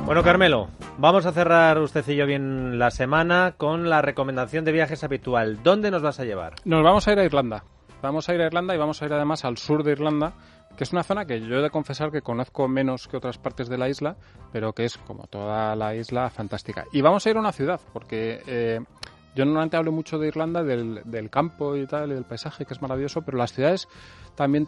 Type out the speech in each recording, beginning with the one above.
Bueno, Carmelo, vamos a cerrar usted y yo bien la semana con la recomendación de viajes habitual. ¿Dónde nos vas a llevar? Nos vamos a ir a Irlanda. Vamos a ir a Irlanda y vamos a ir además al sur de Irlanda, que es una zona que yo he de confesar que conozco menos que otras partes de la isla, pero que es, como toda la isla, fantástica. Y vamos a ir a una ciudad, porque yo normalmente hablo mucho de Irlanda, del campo y tal, y del paisaje, que es maravilloso, pero las ciudades también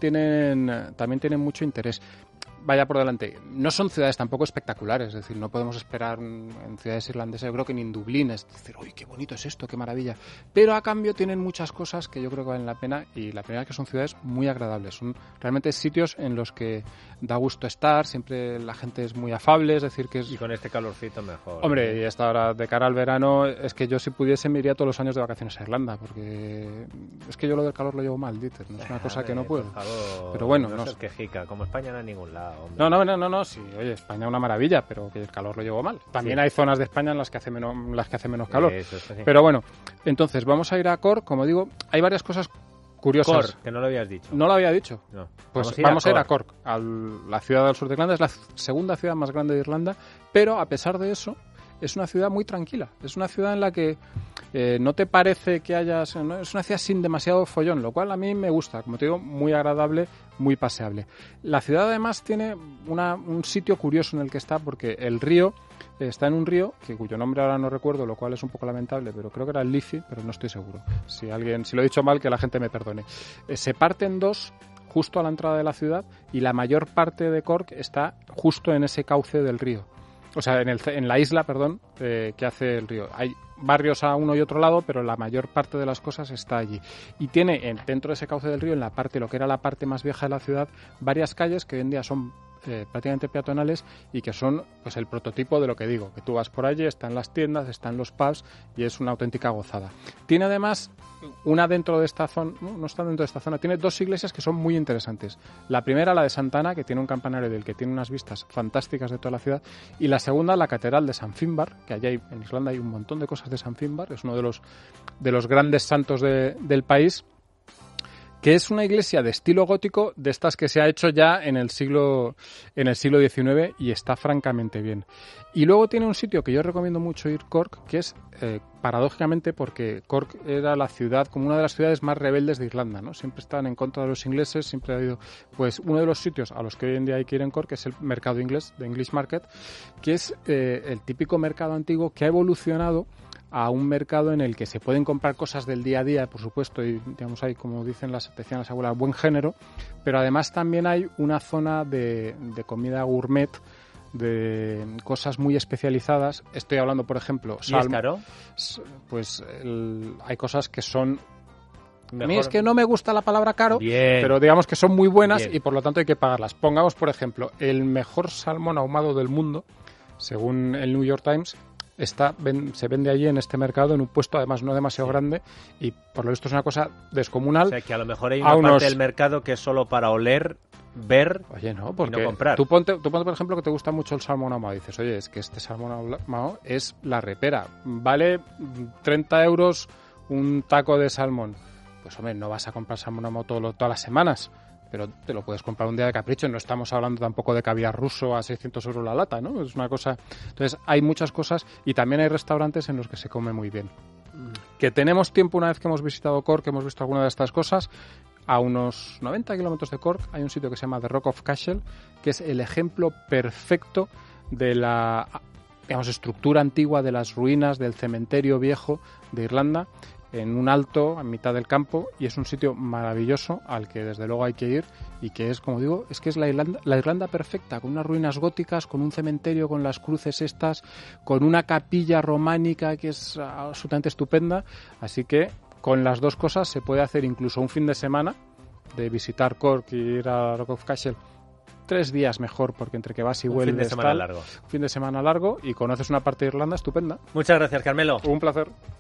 tienen mucho interés. Vaya por delante, no son ciudades tampoco espectaculares, es decir, no podemos esperar en ciudades irlandesas, yo creo que ni en Dublín, es decir, uy, qué bonito es esto, qué maravilla, pero a cambio tienen muchas cosas que yo creo que valen la pena, y la primera es que son ciudades muy agradables, son realmente sitios en los que da gusto estar, siempre la gente es muy afable, es decir, que es... Y con este calorcito mejor. Hombre, y esta hora de cara al verano, es que yo si pudiese me iría todos los años de vacaciones a Irlanda, porque es que yo lo del calor lo llevo mal, Dieter, no es una cosa que no puedo. Pero bueno, no seas quejica, como España no hay ningún lado. Hombre. No, sí, oye, España es una maravilla, pero que el calor lo llevo mal. También hay zonas de España en las que hace menos calor. Eso, sí. Pero bueno, entonces vamos a ir a Cork, como digo, hay varias cosas curiosas. Cork, que no lo habías dicho. No lo había dicho. No. Pues vamos a ir a Cork, a la ciudad del sur de Irlanda, es la segunda ciudad más grande de Irlanda, pero a pesar de eso, es una ciudad muy tranquila. Es una ciudad en la que no te parece que hayas... ¿no? Es una ciudad sin demasiado follón, lo cual a mí me gusta. Como te digo, muy agradable, muy paseable. La ciudad además tiene un sitio curioso en el que está, porque el río está en un río cuyo nombre ahora no recuerdo, lo cual es un poco lamentable, pero creo que era el Liffey, pero no estoy seguro. Si lo he dicho mal, que la gente me perdone. Se parte en dos justo a la entrada de la ciudad, y la mayor parte de Cork está justo en ese cauce del río. O sea, en la isla, que hace el río. Hay barrios a uno y otro lado, pero la mayor parte de las cosas está allí. Y tiene dentro de ese cauce del río, en lo que era la parte más vieja de la ciudad, varias calles que hoy en día son prácticamente peatonales y que son pues el prototipo de lo que digo, que tú vas por allí, están las tiendas, están los pubs y es una auténtica gozada. Tiene además una dentro de esta zona, no está dentro de esta zona, tiene dos iglesias que son muy interesantes. La primera, la de Santa Ana, que tiene un campanario del que tiene unas vistas fantásticas de toda la ciudad, y la segunda, la catedral de San Finbar, que allá en Irlanda hay un montón de cosas de San Finbar, es uno de los grandes santos del país, que es una iglesia de estilo gótico, de estas que se ha hecho ya en el siglo XIX, y está francamente bien. Y luego tiene un sitio que yo recomiendo mucho ir, Cork, que es paradójicamente porque Cork era la ciudad, como una de las ciudades más rebeldes de Irlanda, ¿no? Siempre estaban en contra de los ingleses, siempre ha habido, pues uno de los sitios a los que hoy en día hay que ir en Cork es el mercado inglés, de English Market, que es el típico mercado antiguo que ha evolucionado a un mercado en el que se pueden comprar cosas del día a día, por supuesto, y digamos hay, como decían las abuelas, buen género, pero además también hay una zona de comida gourmet, de cosas muy especializadas. Estoy hablando, por ejemplo, ¿Y es caro? Pues hay cosas que son... Mejor. A mí es que no me gusta la palabra caro, Bien. pero digamos que son muy buenas. Bien. Y por lo tanto hay que pagarlas. Pongamos, por ejemplo, el mejor salmón ahumado del mundo, según el New York Times, se vende allí en este mercado, en un puesto además no demasiado grande, y por lo visto es una cosa descomunal. O sea, que a lo mejor hay una parte del mercado que es solo para oler, ver. Oye, no, porque y no comprar. Tú ponte, por ejemplo, que te gusta mucho el salmón ahumado, y dices, oye, es que este salmón ahumado es la repera, vale 30 euros un taco de salmón. Pues hombre, no vas a comprar salmón ahumado todas las semanas, pero te lo puedes comprar un día de capricho. No estamos hablando tampoco de caviar ruso a 600 euros la lata, ¿no? Es una cosa... Entonces, hay muchas cosas, y también hay restaurantes en los que se come muy bien. Que tenemos tiempo, una vez que hemos visitado Cork, que hemos visto alguna de estas cosas, a unos 90 kilómetros de Cork hay un sitio que se llama The Rock of Cashel, que es el ejemplo perfecto de la, digamos, estructura antigua, de las ruinas del cementerio viejo de Irlanda, en un alto, en mitad del campo, y es un sitio maravilloso al que desde luego hay que ir, y que es, como digo, es que es la Irlanda perfecta, con unas ruinas góticas, con un cementerio con las cruces estas, con una capilla románica que es absolutamente estupenda. Así que con las dos cosas se puede hacer incluso un fin de semana de visitar Cork y ir a Rock of Cashel. 3 días mejor, porque entre que vas y vuelves... Un fin de semana largo. Un fin de semana largo, y conoces una parte de Irlanda estupenda. Muchas gracias, Carmelo. Un placer.